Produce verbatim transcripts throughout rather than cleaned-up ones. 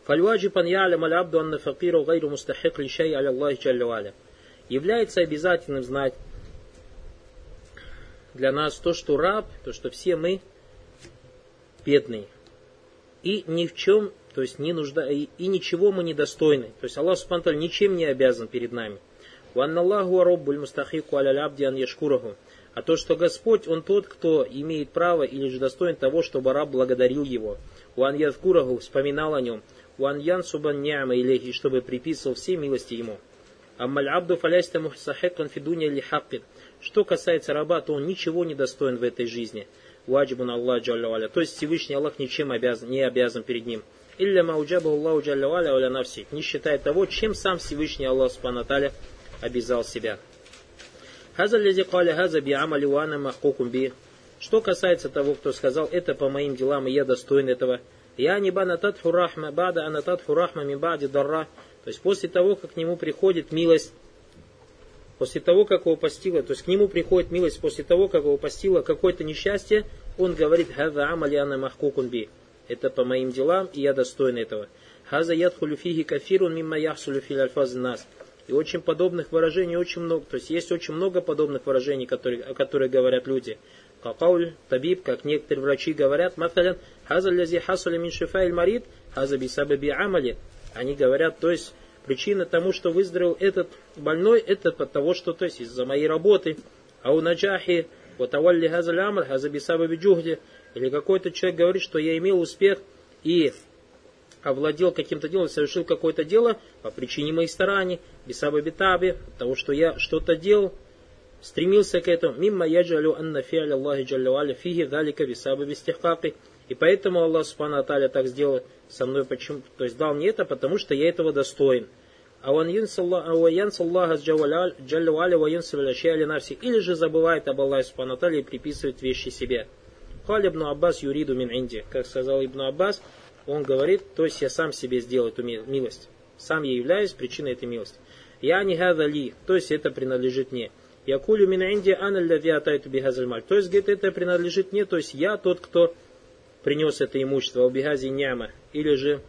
Фальваджиб ан я'лям аль-абду анна факиру гайру мустахик ли шай аля Аллахи джалля ва аля. Является обязательным знать для нас то, что раб, то, что все мы бедные. И ни в чем, то есть не нужда, и, и ничего мы не достойны. То есть Аллах Субхану ва Тааля ничем не обязан перед нами. Ванналлаху араббуль мустахику аля абди ан яшкураху. А то, что Господь, Он тот, кто имеет право или же достоин того, чтобы раб благодарил Его. Уан язкураху, вспоминал о Нем. Уан янсубан ни'ама илейхи, чтобы приписывал все милости Ему. Аммаль абду фаляйста мухсахикан фидуня ли хаккин. Что касается раба, то он ничего не достоин в этой жизни. Ваджибун Аллах джалля ва аля. То есть Всевышний Аллах ничем обязан, не обязан перед ним. Илля мауджабу Аллаху джалля ва аля аля нафси. Не считая того, чем сам Всевышний Аллах субхану ва тааля обязал себя. Хаза лази каля хаза би амали ва ана махкукум би. Что касается того, кто сказал, это по моим делам, и я достоин этого. Я не банататху рахма, бада анататху рахма ми бади дарра. То есть после того, как к нему приходит милость, после того, как его постигло, то есть к нему приходит милость после того, как его постигло какое-то несчастье, он говорит, хаза амали ана махкукун би. Это по моим делам, и я достоин этого. Хаза ядхулю фиги кафирун мимма яхсулю фил альфаз нас. И очень подобных выражений очень много. То есть есть очень много подобных выражений, которые, о которых говорят люди. Какауль, табиб, как некоторые врачи говорят, маталян, хаза лязи хасуля мин шифаиль марид, хаза бисабаби амали. Они говорят, то есть причина тому, что выздоровел этот больной, это от того, что, то есть из-за моей работы. А у наджахи, вот авалли хаза лямр, хаза бисабаби джухди. Или какой-то человек говорит, что я имел успех и овладел каким-то делом, совершил какое-то дело по причине моих стараний, бисаба битаби, того, что я что-то делал, стремился к этому. Мимма яджалю анна фи'аля Аллахи джалля ва аля фиги далика бисаба бистихкаки. И поэтому Аллах субхану ва тааля так сделал со мной, почему, то есть дал мне это, потому что я этого достоин. А ван янсаллаха джалля ва аля ва янсалля шай'али нафси. Или же забывает об Аллахе субхану ва тааля и приписывает вещи себе. Халь ибн Аббас юриду мин инди. Как сказал Ибн Аббас, он говорит, то есть я сам себе сделал эту милость. Сам я являюсь причиной этой милости. Я не хаза ли, то есть это принадлежит мне. Я кулю мин инди ана ллади атайту бихазаль маль. То есть, говорит, это принадлежит мне, то есть я тот, кто принес это имущество, убигази няма, или же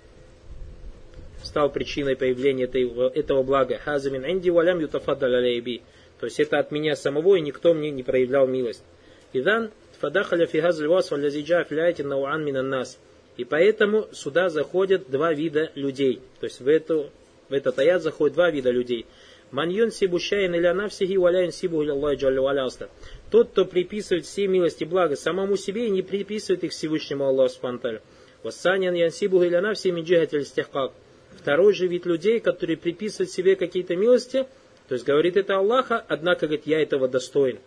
стал причиной появления этого, этого блага. Хаза мин инди валям ютафаддаль алейби. То есть это от меня самого, и никто мне не проявлял милость. Идан фадахаля фи хазаль васфа ллади джа фляйти науан минан нас. И поэтому сюда заходят два вида людей. То есть в, эту, в этот аят заходят два вида людей. Маньон сибущаин или анафсихи валяин сибу или Аллах джалля ва аля. Тот, кто приписывает все милости и блага самому себе и не приписывает их Всевышнему Аллаху субхану ва тааля. Вассанян ян-сибу или анафси мин джихатиль истихкак. Второй же вид людей, которые приписывают себе какие-то милости, то есть говорит это Аллаха, однако говорит, я этого достоин.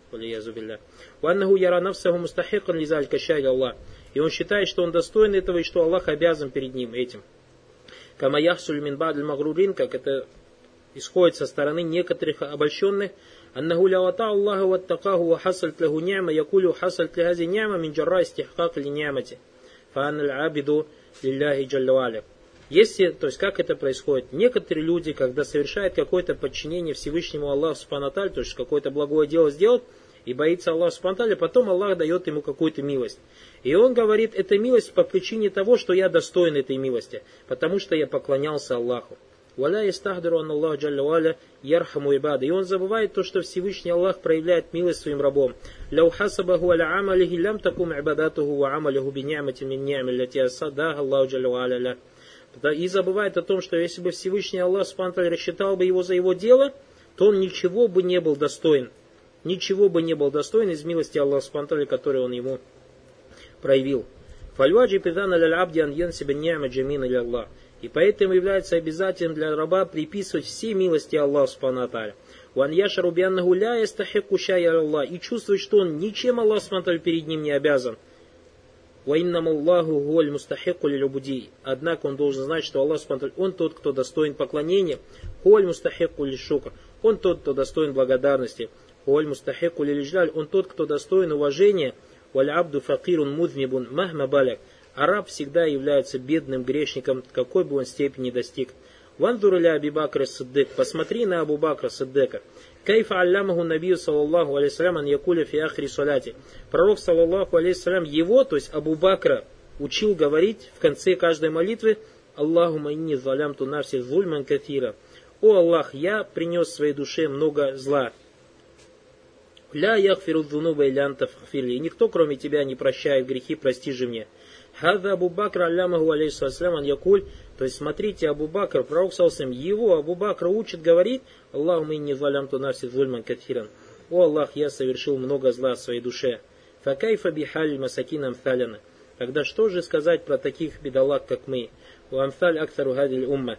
Ваннаху яра нафсаху мустахикан лизалька шай Аллах. И он считает, что он достоин этого и что Аллах обязан перед ним этим. Кама яхсуль мин ба'дль магрурин, как это исходит со стороны некоторых обольщенных. Аннаху ля вата Аллаху ваттакаху ва хасальт лаху ни'ма якулю хасальт ли хази ни'ма мин джарра истихкак ли ни'мати. Фа'аналь абиду лилляхи джалля ва аля. Если, то есть как это происходит? Некоторые люди, когда совершают какое-то подчинение Всевышнему Аллаху субхану ва тааля, то есть какое-то благое дело сделать, и боится Аллаха субхану ва тааля, потом Аллах дает ему какую-то милость. И он говорит, это милость по причине того, что я достоин этой милости, потому что я поклонялся Аллаху. Валя истахдиру ан Аллах джалля ва аля ярхаму ибада. И он забывает то, что Всевышний Аллах проявляет милость своим рабам. Ляу хасабаху аля амалихи лям такум ибадатуху ва амалиху би ни'мати мин ни'ми лати асадах Аллаху джалля ва аля. И забывает о том, что если бы Всевышний Аллах субхану ва тааля рассчитал бы его за его дело, то он ничего бы не был достоин. Ничего бы не был достоин из милости Аллаха субхану ва тааля, которую он ему проявил. Фальваджи пидан аль абди ан янсиба ни'ма джамина ли Аллах. И поэтому является обязательным для раба приписывать все милости Аллаху субхану ва тааля. Ван яшару би аннаху ля ястахикку шай'а Аллах. И чувствует, что он ничем Аллаху субхану ва тааля перед ним не обязан. Ва иннам Аллаху гуаль мустахикку ли любуди. Однако он должен знать, что Аллах субхану ва тааля, он тот, кто достоин поклонения. Гуаль мустахикку ли шукр. Он тот, кто достоин благодарности. Гуаль мустахикку ли лиджлаль. Он тот, кто достоин уважения. Валь абду факирун муднибун махма баляк. А раб всегда является бедным грешником, какой бы он степени достиг. Вандур ля Аби Бакр Сиддик. Посмотри на Абу Бакра Сиддика. Кайфа аллямаху набию саллаллаху алейхиссалям ан якуля фи ахри саляти. Пророк саллаллаху алейхиссалям его, то есть Абу Бакра, учил говорить в конце каждой молитвы: Аллахумма инни залямту нафси зульман катира. О Аллах, я принес своей душе много зла. Ля яхфиру дзунуба илля анта фахфирли. И никто, кроме тебя, не прощает грехи, прости же мне. Хаза Абу Бакр аллямаху алейхиссалям ан якуль. То есть, смотрите, Абу Бакр, пророк саллаллаху, его Абу Бакр учит говорить: Аллахумма инни залямту нафси зульман катиран. О Аллах, я совершил много зла в своей душе. Факайфа бихаль масакин амталяна. Тогда что же сказать про таких бедолаг, как мы? У амталь аксару гадиль умма.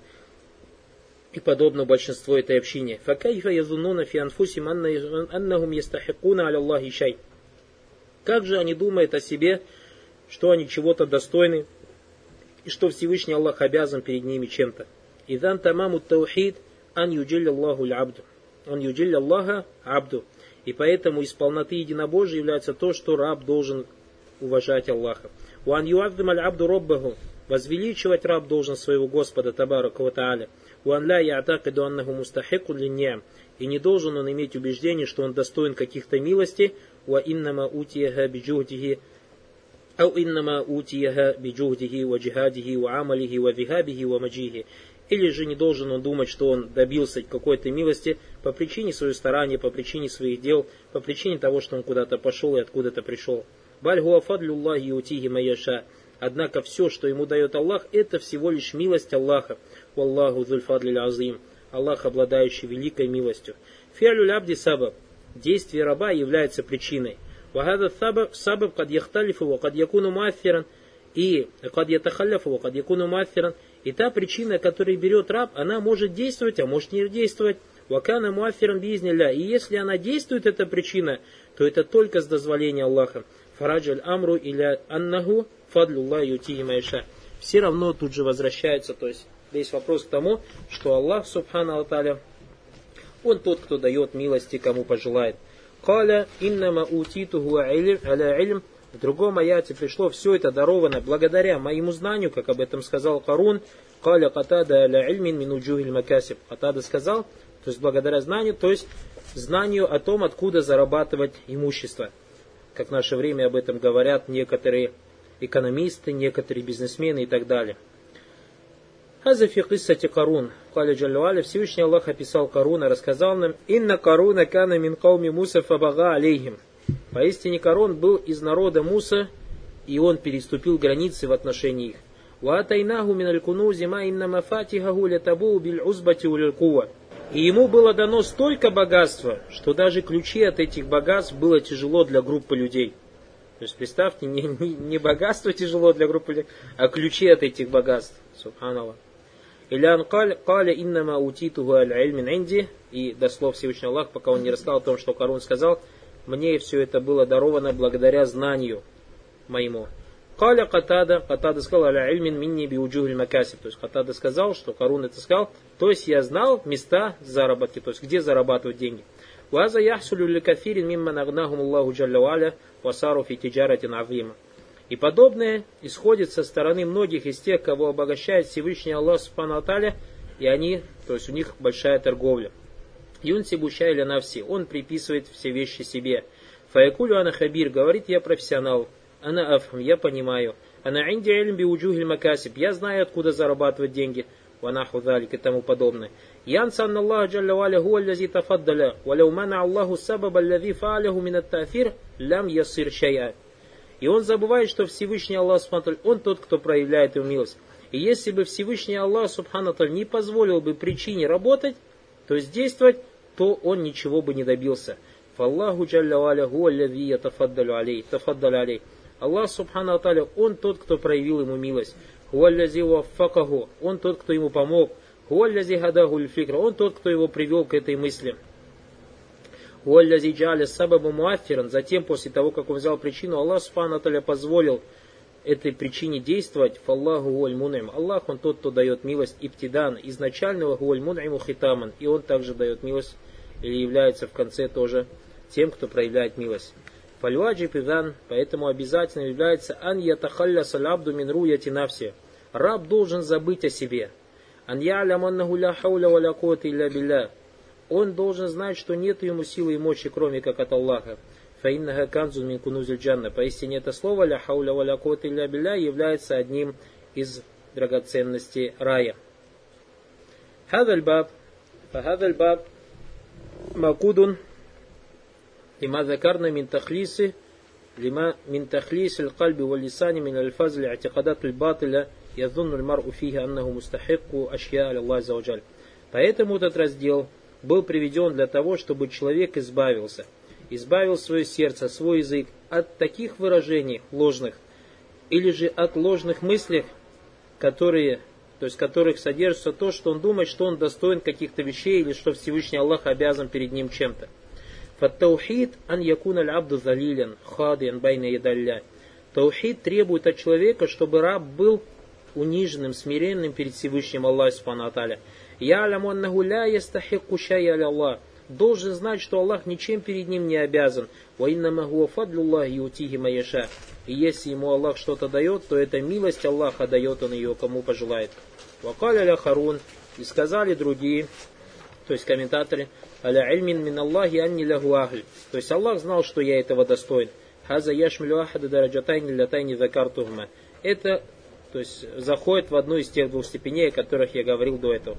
И подобно большинству этой общине. Факайфа язуннуна фи анфусим аннахум ястахикуна аля Аллахи шай. Как же они думают о себе, что они чего-то достойны, и что Всевышний Аллах обязан перед ними чем-то. Идан тамаму таухид ан юджилля Аллаху абду. Он юджилля Аллаха абду. И поэтому из полноты единобожия является то, что раб должен уважать Аллаха. Уан юаддим аль абду роббаху. Возвеличивать раб должен своего Господа Табарака ва Тааля. Уан ла я'такиду аннаху мустахикун линниям. И не должен он иметь убеждение, что он достоин каких-то милостей. Ва иннама утияха биджухдихи. Ау иннама утияха биджухдихи ва джихадихи ва амалихи ва вихабихи ва маджихи. Или же не должен он думать, что он добился какой-то милости по причине своего старания, по причине своих дел, по причине того, что он куда-то пошел и откуда-то пришел. Баль хуа фадлюллахи утихи майяша. Однако все, что ему дает Аллах, это всего лишь милость Аллаха. Валлаху зульфадлиль азим. Аллах, обладающий великой милостью. Фиалюль абди сабаб. Действие раба является причиной. Вагада сабаб кад яхталифу ва кад якуну муаффиран. И кад ятахалляфу ва кад якуну муаффиран. И та причина, которую берет раб, она может действовать, а может не действовать. Вакана муаффиран биизнилля. И если она действует, эта причина, то это только с дозволения Аллаха. Фараджаль амру иля аннаху фадлюллахи ютихи майша. Все равно тут же возвращается, то есть весь вопрос к тому, что Аллах субхану ва тааля, он тот, кто дает милости, кому пожелает. Каля иннама утитуху аля илм. В другом аяте пришло: все это даровано благодаря моему знанию, как об этом сказал Карун. Каля катада аля ильмин мин уджухиль макасиб. Катада сказал, то есть благодаря знанию, то есть знанию о том, откуда зарабатывать имущество. Как в наше время об этом говорят некоторые экономисты, некоторые бизнесмены и так далее. Хазафи киссати Карун. Каля джаллюаля, Всевышний Аллах описал Каруна, рассказал нам: инна Каруна кана мин кауми Муса фабага алейхим. Поистине Карун был из народа Муса, и он переступил границы в отношении их. Ва атайнаху миналь кунузи ма инна мафатихаху лятабу биль узбати улил кува. И ему было дано столько богатства, что даже ключи от этих богатств было тяжело для группы людей. То есть представьте, не, не, не богатство тяжело для группы людей, а ключи от этих богатств. Субханаллах. Илян каля иннама утитуху аль-ильмин инди. И до слов Всевышний Аллах, пока он не рассказал о том, что Карун сказал: мне все это было даровано благодаря знанию моему. Каля Катада, Катада сказал: аля ильмин минни биуджухиль макасиб. То есть Катада сказал, что Карун это сказал, то есть я знал места заработки, то есть где зарабатывать деньги. Ваза яхсулю ликафирин мимма нагнахум Аллаху джалля ва'аля васару фи тиджаратин авима. И подобное исходит со стороны многих из тех, кого обогащает Всевышний Аллах субхану ва тааля, и они, то есть у них большая торговля. Юнсибу шайля навси, он приписывает все вещи себе. Фаякулю ана хабир, говорит: я профессионал. Ана афхам, я понимаю. Ана инди ильм би уджухиль макасиб, я знаю, откуда зарабатывать деньги. Ванаху залик и тому подобное. Янса анна Аллах джалля ва'аля хуа аллази тафаддаля, валяу мана Аллаху сабаба аллази фааляху минат та'фир, лям ясир шай'a. И он забывает, что Всевышний Аллах субхану, он тот, кто проявляет ему милость. И если бы Всевышний Аллах субхану не позволил бы причине работать, то есть действовать, то он ничего бы не добился. Фаллаху джалля ва'аля хуа аллази ятафаддалю алей, тафаддаля алей. Аллах субхану тааля, он тот, кто проявил ему милость. Хуа аллази ваффакаху, он тот, кто ему помог. Хуа аллази хадаху ль-фикра, он тот, кто его привел к этой мысли. Хуа аллази джа'аля сабабу муаффиран, затем, после того, как он взял причину, Аллах субхану тааля позволил этой причине действовать. Фаллаху хуаль мун'им. Аллах, он тот, кто дает милость ибтидан, изначального хуаль мун'иму хитаман. И он также дает милость, или является в конце тоже тем, кто проявляет милость. Фальваджиб идан, поэтому обязательно является ан ятахалля салабду мин руяти нафси. Раб должен забыть о себе. Ан я'лям аннаху ля хауля ва ля куввата илля билля. Он должен знать, что нет ему силы и мощи, кроме как от Аллаха. фаиннаха канзун мин кунузиль джанна. Поистине это слово ля хауля ва ля куввата илля билля является одним из драгоценностей рая. هذا الباب فهذا الباب موجود لما ذكرنا من تخليص لما من تخليص القلب واللسان من الفاظ الاعتقادات الباطلة يظن المرء فيه أنه مستحق أشياء لله عز وجل. Поэтому этот раздел был приведен для того, чтобы человек избавился, избавил свое сердце, свой язык от таких выражений ложных, или же от ложных мыслей, которые, то есть которых содержится то, что он думает, что он достоин каких-то вещей, или что Всевышний Аллах обязан перед ним чем-то. Фат-таухид ан якун аль-абду залилен, хадиан байна ядалля. Таухид требует от человека, чтобы раб был униженным, смиренным перед Всевышним Аллахом субхану ва тааля. Я аляму аннаху ля ястахикку шайя аля Аллах. Должен знать, что Аллах ничем перед ним не обязан. Ва иннама хуа фадлуллахи ютихи ма яша. И если ему Аллах что-то дает, то это милость Аллаха, дает он ее кому пожелает. Вакаля ля харун. И сказали другие, то есть комментаторы, аля ильмин мин Аллахи анни лаху ахль. То есть Аллах знал, что я этого достоин. Хаза яшмилю ахада дараджатайни лятайни закартухма. Это, то есть, заходит в одну из тех двух степеней, о которых я говорил до этого.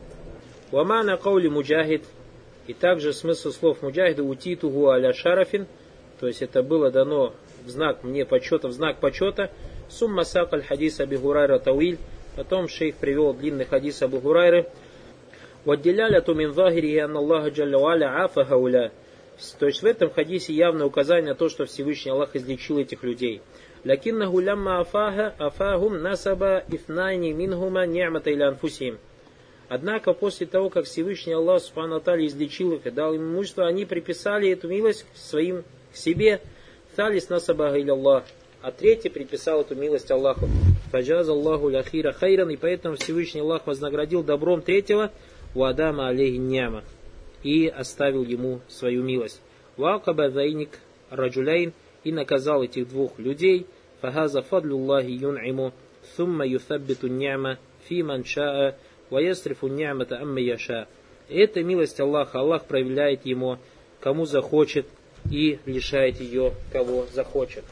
Вамана каули муджахид. И также смысл слов муджахида утитугу аля шарафин. То есть это было дано в знак мне почета, в знак почета. Сумма сакаль хадис Аби Хурайра тауиль. Потом шейх привел длинный хадис Абу Хурайры. Ваддиляляту мин захири анна Аллаха джалля ва аля афа хауля. То есть в этом хадисе явное указание на то, что Всевышний Аллах излечил этих людей. Лакиннаху лямма афаха афахум насаба ифнайни минхума ни'мата иля анфусихим. Однако после того, как Всевышний Аллах субхану ва тааля излечил их и дал им имущество, они приписали эту милость к своим к себе. Талис насаба иля Аллах. А третий приписал эту милость Аллаху. Фаджаз Аллаху ляхира хайран. И поэтому Всевышний Аллах вознаградил добром третьего вадама алейхи няма. И оставил ему свою милость. Вакаба зайник раджуляйн. И наказал этих двух людей. Фахаза фадлуллахи юн'иму. Сумма юсаббиту няма. Фи ман шаа. Ваясрифу нямата амма яша. Это милость Аллаха. Аллах проявляет ему, кому захочет. И лишает ее, кого захочет.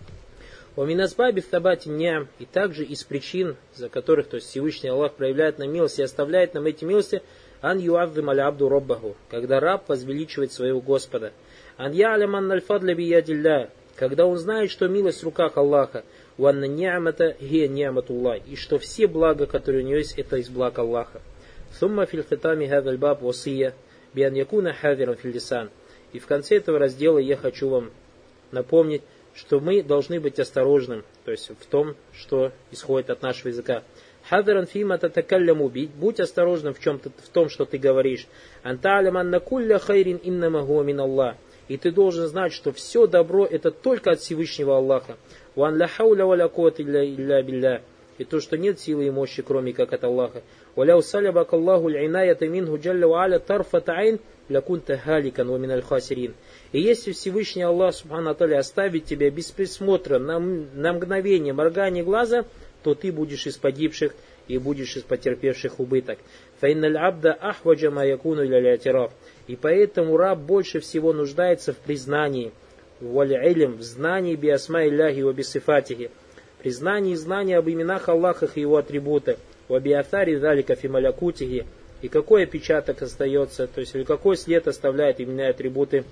Уминасбаби табати ням. И также из причин, за которых, то есть Всевышний Аллах проявляет нам милость и оставляет нам эти милости, ан юаддим аля абду роббаху, когда раб возвеличивает своего Господа. Ан я'лям анна аль-фадля биядилля, когда он знает, что милость в руках Аллаха, ванна ни'мата хия ни'матуллах, и что все блага, которые у него есть, это из благ Аллаха. Сумма фил хитами хадаль баб васия би ан якуна хадиран фил лисан. И в конце этого раздела я хочу вам напомнить, что мы должны быть осторожным, то есть в том, что исходит от нашего языка. Хадаран фима татакалляму би, будь осторожным в чем-то, в том, что ты говоришь. Анталям анна кулля хайрин иннама хуа мин Аллах. И ты должен знать, что все добро это только от Всевышнего Аллаха. Ван ля хауля ва ля куввата илля билля. И то, что нет силы и мощи, кроме как от Аллаха. Валяу салябак Аллаху л'инаята минху джалля ва аля тарфата айн лякунта халикан ва миналь хасирин. И если Всевышний Аллах субхану ва тааля оставит тебя без присмотра на, на мгновение моргания глаза, то ты будешь из погибших и будешь из потерпевших убыток. Фаинналь абда ахваджа ма якуну иля л'атираф. И поэтому раб больше всего нуждается в признании, валь илм, в знании би асма илляхи ва би сифатихи, признании и знании об именах Аллаха и его атрибутах, ва би атари залика фи малякутихи, и какой опечаток остается, то есть или какой след оставляет имена и атрибуты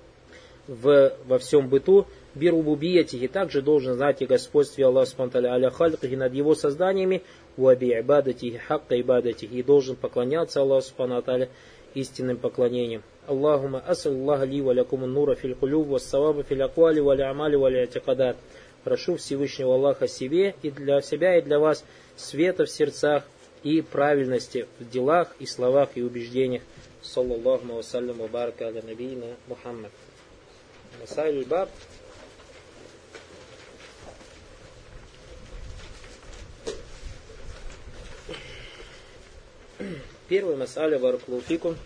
в, во всем быту, бирубубиятихи, также должен знать и господстве Аллаха субхану ва тааля аля халькихи, над его созданиями, ва би ибадатихи хакка ибадатихи, и должен поклоняться Аллаху субхану ва тааля истинным поклонением. Аллахума асаллаху ли ва лякумун нура фил кулюб ва саваба фил аквали ва лямали ва лятикадат. Прошу Всевышнего Аллаха себе и для себя и для вас света в сердцах и правильности в делах и словах и убеждениях. Саллаллаху ва саллям ва барака аля набийна Мухаммад. Масайль баб. Первый масаля баракалуфикум.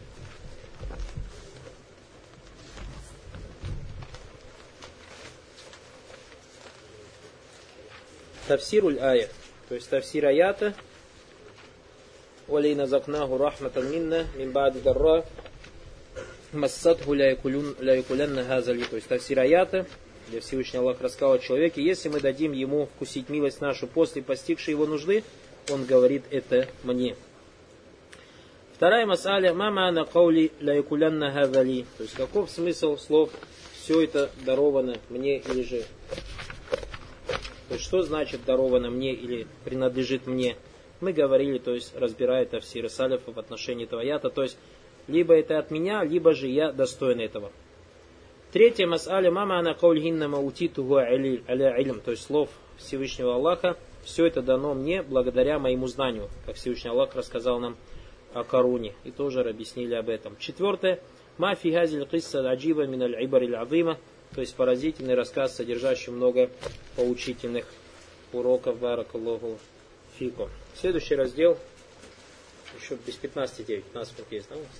Тафсируль ая, то есть тафсир аята. Валейна закнаху рахматан минна мин ба'ди дарра массатху ля якулянна газали. То есть тафсир аята, где Всевышний Аллах рассказал о человеке, если мы дадим ему вкусить милость нашу после постигшей его нужды, он говорит это мне. Вторая мас'аля, мама на каули ля якулянна газали. То есть каков смысл слов все это даровано мне или же. То есть что значит даровано мне или принадлежит мне? Мы говорили, то есть разбирая тафсиры салифа в отношении этого аята, то есть либо это от меня, либо же я достоин этого. Третья мас'аля, мама ана каульгинна маутитугу аля илм, то есть слов Всевышнего Аллаха, все это дано мне благодаря моему знанию, как Всевышний Аллах рассказал нам о Каруне, и тоже объяснили об этом. Четвертое, ма фи газиль кисса аджиба мин аль ибар аль азима, то есть поразительный рассказ, содержащий много поучительных уроков. Баракаллаху фикум. Следующий раздел, еще без пятнадцати девять, пятнадцать минут есть, да, у нас?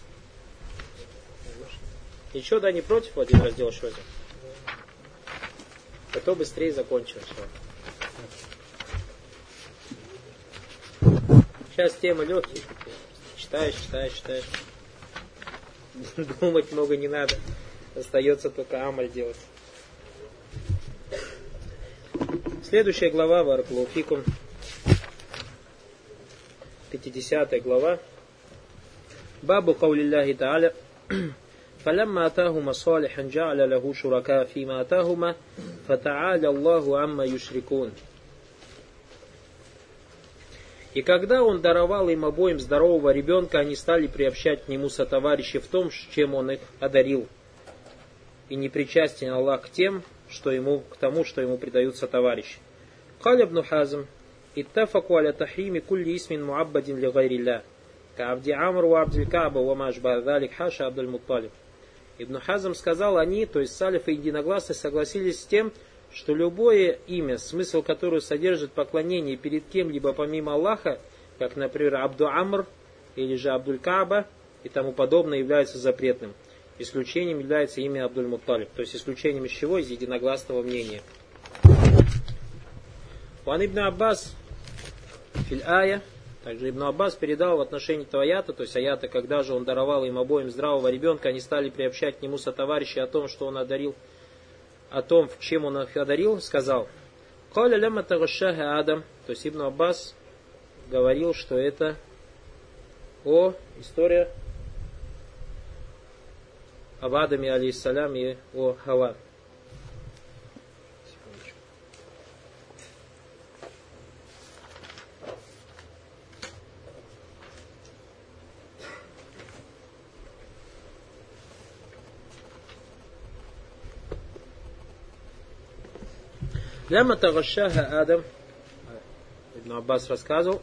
Ничего, да, не против один раздел еще возьмем? А то быстрее закончим. Сейчас тема легкие. Читаешь, читаешь, читаешь. Думать много не надо. Остается только амаль делать. Следующая глава, баракаллаху фикум. пятидесятая глава. Бабу каулиллахи та'аля. فلما آتاهما صالحا جعل له شركاء فيما آتاهما فتعالى الله عما يشركون. И когда он даровал им обоим здорового ребенка, они стали приобщать к нему сотоварищей в том, чем он их одарил. И не причастен Аллах к тем, что ему, к тому, что ему предаются товарищи. قال ابن حزم اتفقوا على تحريم كل اسم معبد لغير الله كعبد عمرو وعبد الكعبة وما أشبه ذلك حاشا عبد المطلب. Ибн Хазм сказал, они, то есть салифы единогласно согласились с тем, что любое имя, смысл которого содержит поклонение перед кем-либо помимо Аллаха, как, например, Абду Амр или же Абдуль Кааба и тому подобное, является запретным. Исключением является имя Абдуль Мутталиб, то есть исключением из чего? Из единогласного мнения. Ван ибн Аббас филь ая. Также Ибн Аббас передал в отношении этого аята, то есть аята, когда же он даровал им обоим здравого ребенка, они стали приобщать к нему сотоварищей о том, что он одарил, о том, в чем он их одарил, сказал: «Каля лямма тагашшаха Адам», то есть Ибн Аббас говорил, что это о история об Адаме алейхиссалям и о Хава. Ляма тагашшаха Адам, Ибн Аббас рассказывал,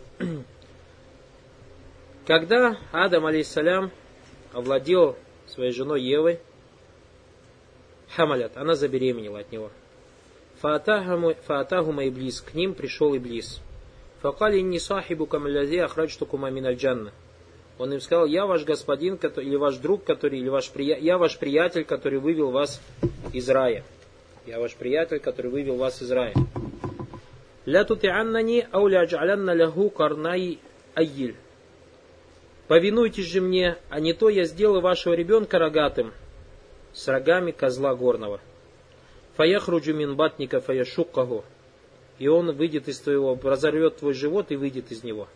когда Адам алейхиссалям овладел своей женой Евой, хамалят, она забеременела от него. Фаатахума иблис, к ним пришел иблис. Факали инни сахибукам аллази ахраджтукума мин аль-джанна. Он им сказал: я ваш господин, или ваш друг, который, или ваш прия... я ваш приятель, который вывел вас из рая. Я ваш приятель, который вывел вас из рая. Ля тути'аннани ау ля адж'алянна ляху карнай айиль. Повинуйтесь же мне, а не то я сделаю вашего ребенка рогатым, с рогами козла горного. Фаяхруджу мин батника фаяшуккаху. И он выйдет из твоего, разорвет твой живот и выйдет из него.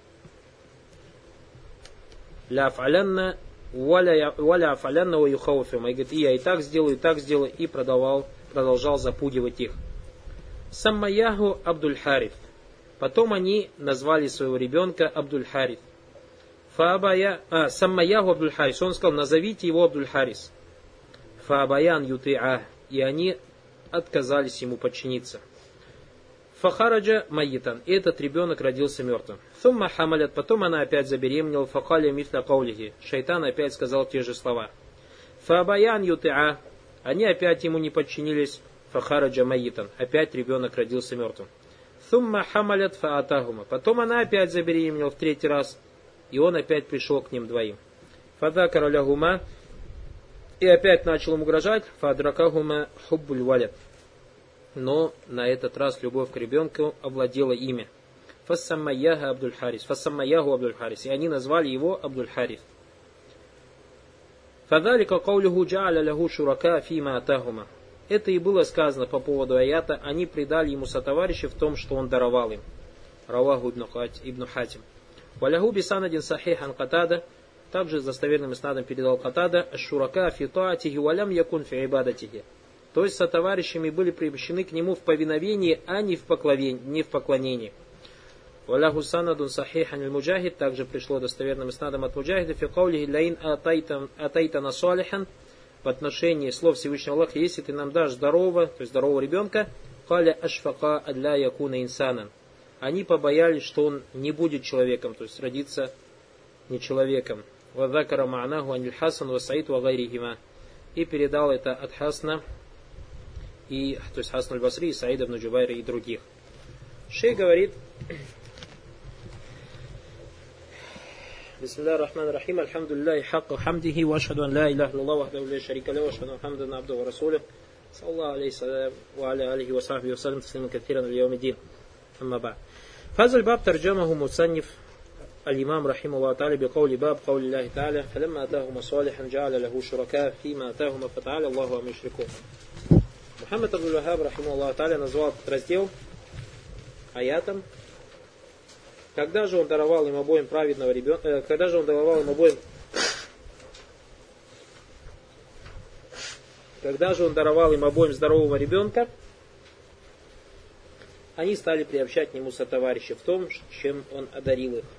Ля аф'алянна валя аф'алянна ва юхауфим. И говорит, и я и так сделаю, и так сделаю, и продавал. Продолжал запугивать их. Саммаяху Абдуль Хариф. Потом они назвали своего ребенка Абдуль Хариф. Фаабая, а, Саммаяху Абдуль Харис. Он сказал, назовите его Абдуль Харис. Фаабаян юти'а. И они отказались ему подчиниться. Фахараджа майитан. И этот ребенок родился мертвым. Сумма хамалят. Потом она опять забеременела. Факаля митля каулихи. Шайтан опять сказал те же слова. Фаабаян юти'а. Они опять ему не подчинились. Фахараджа майитан. Опять ребенок родился мертвым. Сумма хамалят фаатахума. Потом она опять забеременела в третий раз. И он опять пришел к ним двоим. Фадакара лягума. И опять начал им угрожать. Фадракахума хуббуль валят. Но на этот раз любовь к ребенку овладела ими. Фассаммаяха Абдуль Харис. Фассаммаяху Абдуль Харис. И они назвали его Абдуль Харис. Фадалика каулюху джааля лягу шурака фима атахума. Это и было сказано по поводу аята, они предали ему сотоварища в том, что он даровал им. Раваху ибн Хатим. Валягу бисанадин сахихан Катада, также с достоверным иснадом передал Катада, шурака фи таатихи валям якун фи ибадатихи. То есть сотоварищами были приобщены к нему в повиновении, а не в поклонении. Не в поклонении. Валягу санадун сахихан аль-муджахид, также пришло достоверным иснадом от муджахида, фи каулихи лаин атайтана салихан, в отношении слов Всевышнего Аллаха, если ты нам дашь здорового, то есть здорового ребенка, каля ашфака адля якуна инсанан. Они побоялись, что он не будет человеком, то есть родится не человеком. Вадакара ма'наху аниль хасан ва саид ва гайрихима. И передал это от Хасна, и, то есть Хасан аль-Басри, и Саида ибн Джубайра и других. Шейх говорит: Бисмилlah ар-Рахман ар-Рахим, альхамдулиллахи хакка хамдихи, ва ашхаду ан ла илляха илляллах вахдаху ла шарика лаху, ва ашхаду анна Мухаммадан абдуху ва расулюху, саллаллаху алейхи ва аля алихи ва сахбихи ва саллям таслиман катиран иля яумиддин. Амма ба'д. Фазаль баб тарджамаху мусанниф الإمام رحمه الله تعالى بقول باب قول الله تعالى فلما أتاهما صالحا جعل له شركاء فيما أتاهما فتعالى الله عما يشركون. Мухаммад Абдул-Вахаб рахимаху Аллах та'аля назвал этот раздел аятом. Когда же он даровал им обоим праведного ребенка, э, когда же он даровал им обоим когда же он даровал им обоим здорового ребенка, они стали приобщать к нему сотоварища в том, чем он одарил их.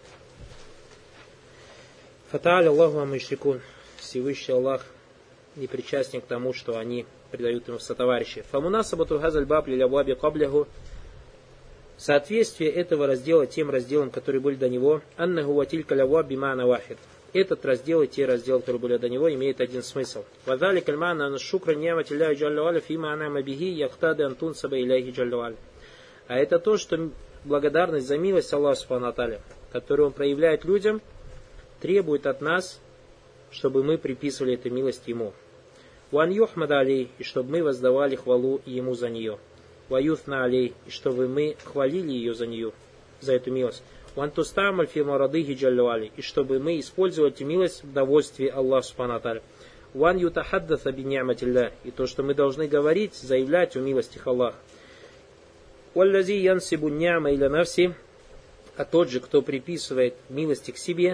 Фата'аля Аллаху амма юшрикун. Всевышний Аллах не причастен к тому, что они предают ему сотоварища. Фамунасабату газаль баб лилябаби кабляху. Соответствие этого раздела тем разделам, которые были до него, аннаху ватилька ляваб бимана вахид. Этот раздел и те разделы, которые были до него, имеют один смысл. Вадали кальмана на шукра нямати ляхи джаллаваля фима анама биги яхтады антун саба иляхи джаллаваля. А это то, что благодарность за милость Аллаха субхану ва тааля, которую он проявляет людям, требует от нас, чтобы мы приписывали эту милость ему. Ван юхмад алей, и чтобы мы воздавали хвалу ему за нее. Ваюфна алей, и чтобы мы хвалили ее за нее, за эту милость. Ван тустамаль фи марадыхи джаллавали, и чтобы мы использовали эту милость в довольстве Аллаха субхану ва тааля. Ван ютахаддаса би ни'матилля, и то, что мы должны говорить, заявлять о милостях Аллаха. Валлази янсибу ни'ма иля нафси, а тот же, кто приписывает милости к себе,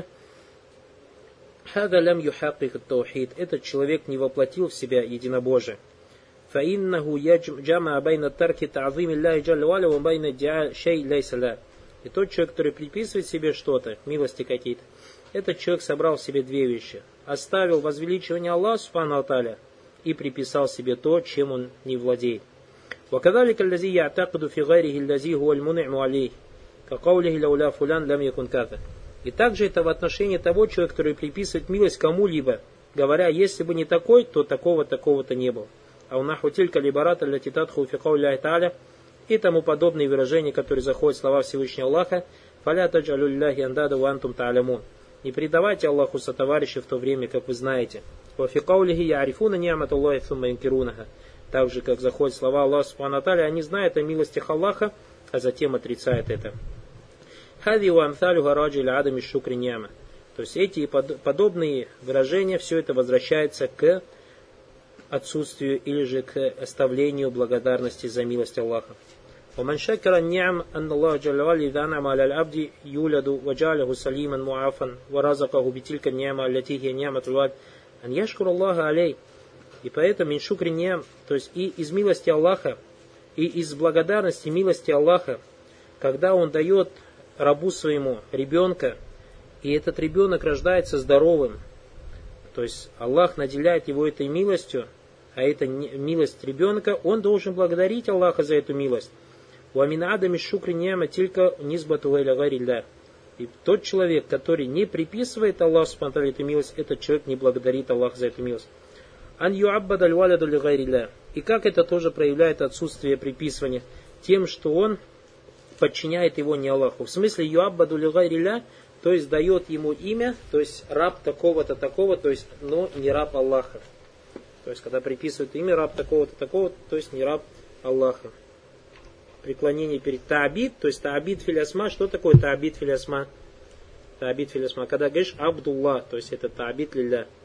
хада лям юхакик ат-таухид, этот человек не воплотил в себя единобожие. Фаиннаху яджама байна тарки та'зим Аллахи джалла ва'аля ва байна диа шей лейса ла. И тот человек, который приписывает себе что-то, милости какие-то, этот человек собрал в себе две вещи. Оставил возвеличивание Аллаха субхану ва тааля и приписал себе то, чем он не владеет. وكذلك الذي يعتقد في غيره الذي هو المنعم عليه كقوله لولا فلان لم يكن كذا. И также это в отношении того человека, который приписывает милость кому-либо, говоря, если бы не такой, то такого такого-то не было. А у наху тилька либарата латитатху фи каули тааля и тому подобные выражения, которые заходят в слова Всевышнего Аллаха, фаля таджалю лилляхи андада ва антум та'алямун. Не предавайте Аллаху сотоварища в то время, как вы знаете. Ва фи каулихи я'рифуна ни'мат Аллахи сумма янкирунаха. Так же, как заходят слова Аллаха субхану ва тааля, они знают о милостях Аллаха, а затем отрицают это. Хади ва амсалю гараджи ля адами шукри ни'ма. То есть эти и подобные выражения, все это возвращается к отсутствию или же к оставлению благодарности за милость Аллаха. ومن شكر النعم أن الله جل وعلا إذا أنعم على العبد يولد وجعله سليما معافا ورزقه بتلك النعمة التي هي نعمة الوالد أن يشكر الله عليه. И поэтому мин шукри ни'ам, то есть и из милости Аллаха, и из благодарности милости Аллаха, когда Он дает рабу своему ребенка, и этот ребенок рождается здоровым, то есть Аллах наделяет его этой милостью, а это милость ребенка, он должен благодарить Аллаха за эту милость. وَمِنْ عَدَمِ الشُّكْرِ نِعْمَ تِلْكَ نِسْبَةُ إِلَى غَيْرِ اللَّهِ. И тот человек, который не приписывает Аллаху субхану ва тааля эту милость, этот человек не благодарит Аллаха за эту милость. «Ан ю'аббада аль-валяду ли гайри ллах». И как это тоже проявляет отсутствие приписывания? Тем, что он подчиняет его не Аллаху. В смысле ю'аббаду ли гайри ллах, то есть дает ему имя, то есть раб такого-то такого, то есть, но не раб Аллаха. То есть, когда приписывают имя раб такого-то такого, то есть не раб Аллаха. Преклонение перед та'абид, то есть та'абид филясма. Что такое та'абид филясма? Та'абид филясма. Когда говоришь абдуллах, то есть это та'абид лилля.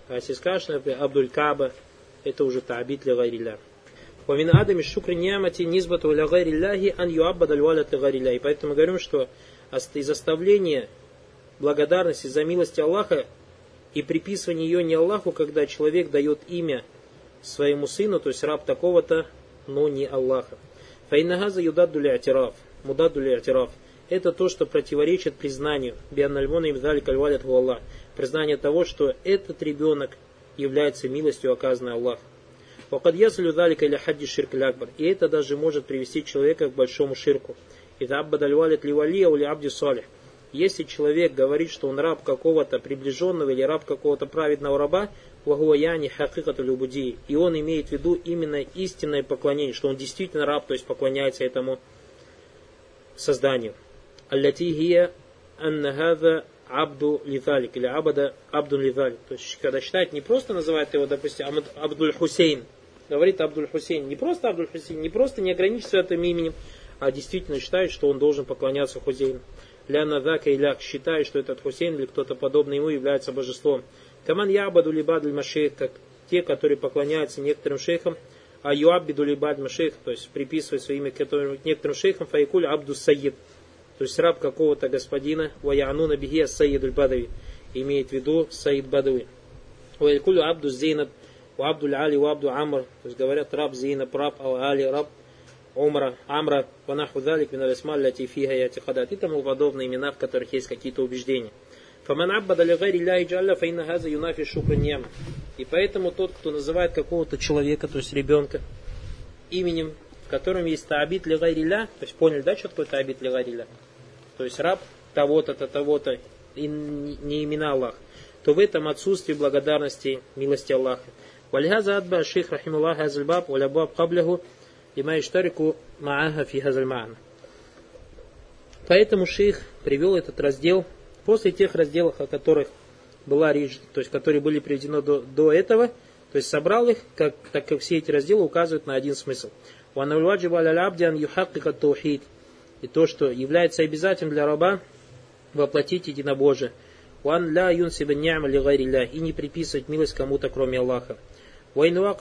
А если скажешь, например, Абдуль Каба, это уже та'абид ли гайрилля. ومن عدم الشكر نعمة نسبة إلى غير الله أن يعبد الولد لغير الله. И поэтому мы говорим, что из оставления благодарности за милость Аллаха и приписывание ее не Аллаху, когда человек дает имя своему сыну, то есть раб такого-то, но не Аллаха. Фаиннахаза юдадду ли-атираф, мудадду ли-атираф. Это то, что противоречит признанию. Бианнальмона им дали кальвалят у Аллах. Признание того, что этот ребенок является милостью, оказанной Аллаху. وقد يصل ذلك إلى حد الشرك الأكبر. И это даже может привести человека к большому ширку. إذا عبد الوالد لولي أو لعبد الصالح. Если человек говорит, что он раб какого-то приближенного или раб какого-то праведного раба, وهو يعني حقيقة العبودية, и он имеет в виду именно истинное поклонение, что он действительно раб, то есть поклоняется этому созданию. التي هي أن هذا عبد لذلك или عبد عبد لذلك. То есть когда считает, не просто называет его, допустим, Абдуль Хусейн, говорит Абдуль Хусейн, не просто Абдуль Хусейн, не просто не ограничивается этим именем, а действительно считает, что он должен поклоняться Хусейну. Ляна Дака и Ляк считает, что этот Хусейн или кто-то подобный ему является божеством. Каман Ябаду Либадль Машейх, как те, которые поклоняются некоторым шейхам, а Юаббиду Либадль Машейх, то есть приписывает свое имя к некоторым шейхам, Файкуль Абду Сайид, то есть раб какого-то господина, Ваяну Набихия Сайидуль Бадави, имеет в виду Саид Бадави. Вайкуль Абду Зейнаб, Абдуль Али, Абду Амр, то есть говорят раб Зейнаб, раб Али, раб Умра, Амра, Ванаху Далик, Миналисмаль, Латифиха, Ятихадат и тому подобные имена, в которых есть какие-то убеждения. Фаман Аббада Лигайри Ляхи Джалля Фаинна Газа Юнафи Шукра Ньям. И поэтому тот, кто называет какого-то человека, то есть ребенка, именем, в котором есть та'абид Лигайри Ля, то есть поняли, да, что такое та'абид Лигайри Ля? То есть раб того-то, того-то, и не имена Аллах, то в этом отсутствие благодарности милости Аллаха. Валихаза адба шейх рахимуллах азальбаб валябаб каблягу лима иштарику мааха фи хазальма'на. Поэтому шейх привел этот раздел после тех разделов, о которых была речь, то есть которые были приведены до, до этого, то есть собрал их, как, так как все эти разделы указывают на один смысл. И то, что является обязательным для раба воплотить единобожие. И не приписывать милость кому-то, кроме Аллаха. И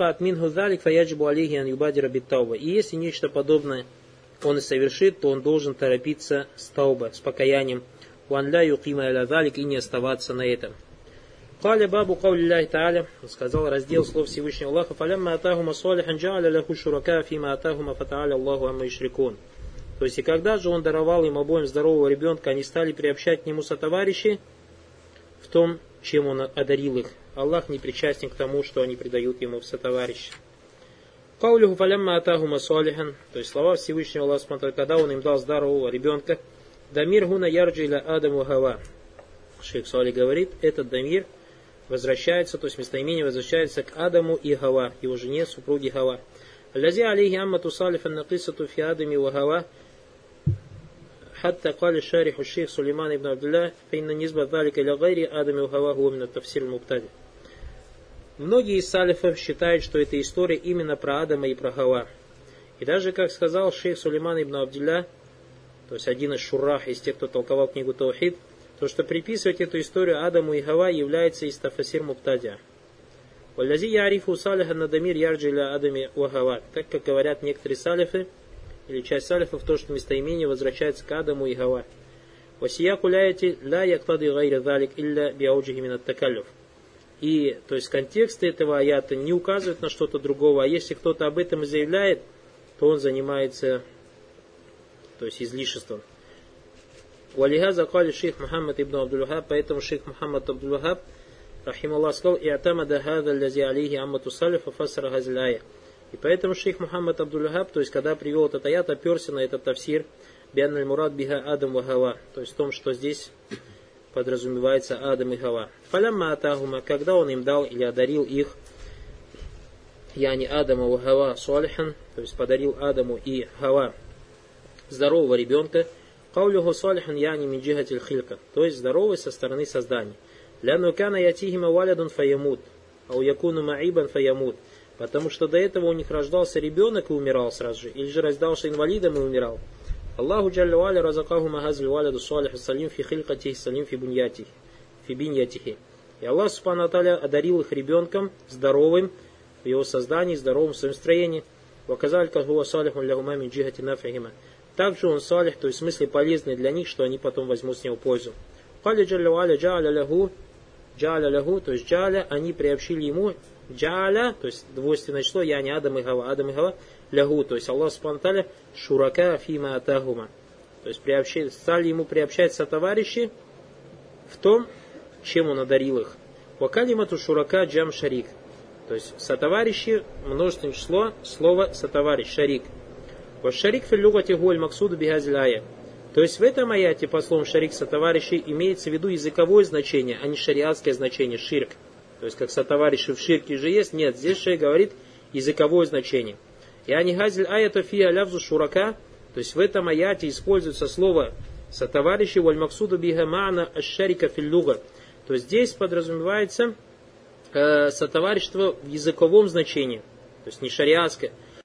если нечто подобное он и совершит, то он должен торопиться с тауба, с покаянием. И не оставаться на этом. Каля бабу каули та'аля, сказал раздел слов Всевышнего Аллаха, фалямма атахума салихан джа'аля лаху шурака фима атахума фата'аля Аллаху амма юшрикун. То есть и когда же он даровал им обоим здорового ребенка, они стали приобщать к нему сотоварищей в том, чем он одарил их. Аллах не причастен к тому, что они предают ему в сотоварищи. Каулюху фалямма атахума салихан, то есть слова Всевышнего Аллаха, когда он им дал здорового ребенка, дамир гуна ярджиля адаму гава. Шейх Салих говорит, этот дамир возвращается, то есть местоимение возвращается к Адаму и Гава, его жене, супруге Гава. Аллази алейхи аммату салифан накисату фи Адами ва Гава, хатта кали шариху шейх Сулейман ибн Абдулла, фейна низба далика ля гайри Адами ва Гава гуамина тафсир муктади. Многие из салифов считают, что эта история именно про Адама и про Гава. И даже, как сказал шейх Сулейман ибн Абдулла, то есть один из шуррах, из тех, кто толковал книгу Таухид, то, что приписывать эту историю Адаму и Гава является из тафасир муптадия. Валлази ярифу салиха надамир ярджиля Адами ва Гава. Так как говорят некоторые салифы, или часть салифов, то, что местоимение возвращается к Адаму и Гава. Васияку ляяти ля яктады гайра залик илля биауджихи минат такалюф. И, то есть, контекст этого аята не указывает на что-то другого, а если кто-то об этом заявляет, то он занимается, то есть, излишеством. Валихаза кали шейх Мухаммад ибн Абдул-Вахаб, поэтому шейх Мухаммад Абдул-Вахаб, рахималлах, сказал, «И'тамада хада лязи алейхи аммату салифа фасара газляя». И поэтому шейх Мухаммад Абдул-Вахаб, то есть, когда привел этот аят, оперся на этот тафсир, бианналь мурад биха Адам ва Гава, то есть, в том, что здесь подразумевается Адам и Гава. Фалямма атахума, когда он им дал или одарил их, яни Адама ва Гава салихан, то есть, подарил Адаму и Гава здорового ребенка, Каулюху салихан яни мин джихатиль хилька, то есть здоровый со стороны создания. Ляну кана ятихима валядун фаямут, ау якуну маибан фаямут, потому что до этого у них рождался ребенок и умирал сразу же, или же рождался инвалидом и умирал. Аллаху джалля валя разакаху магазль валяду салиху салим фи хилькатихи салим фи буньятихи, фи биньятихи. И Аллах Субхану ва Тааля одарил их ребенком здоровым в его создании, здоровым в своем строении. Ваказаль кахуа салихун лягума мин джихати нафихима. Также он салих, то есть в смысле полезный для них, что они потом возьмут с него пользу. Кали джалля ва аля джааля лягу, джааля лягу, то есть джааля, они приобщили ему, джааля, то есть двойственное число, я не Адам и Гава, Адам и Гава, лягу, то есть Аллах Субхану ва Тааля шурака фима атахума. То есть приобщили, стали ему приобщать сотоварищи в том, чем он одарил их. Вакалимату шурака джам шарик. То есть сотоварищи, множественное число, слово сотоварищ, шарик. Шарик филлюгати гуаль максуду бихазляя. То есть в этом аяте, по словам шарик сотоварищей, имеется в виду языковое значение, а не шариатское значение, ширк. То есть как сотоварищи в ширке же есть. Нет, здесь шейх говорит языковое значение. И ани газель аята фия лявзу шурака. То есть в этом аяте используется слово сотоварищи валь максуду биха ма'на аш-шарика филлюга. То есть здесь подразумевается э, сотоварищество в языковом значении. То есть не шариатское.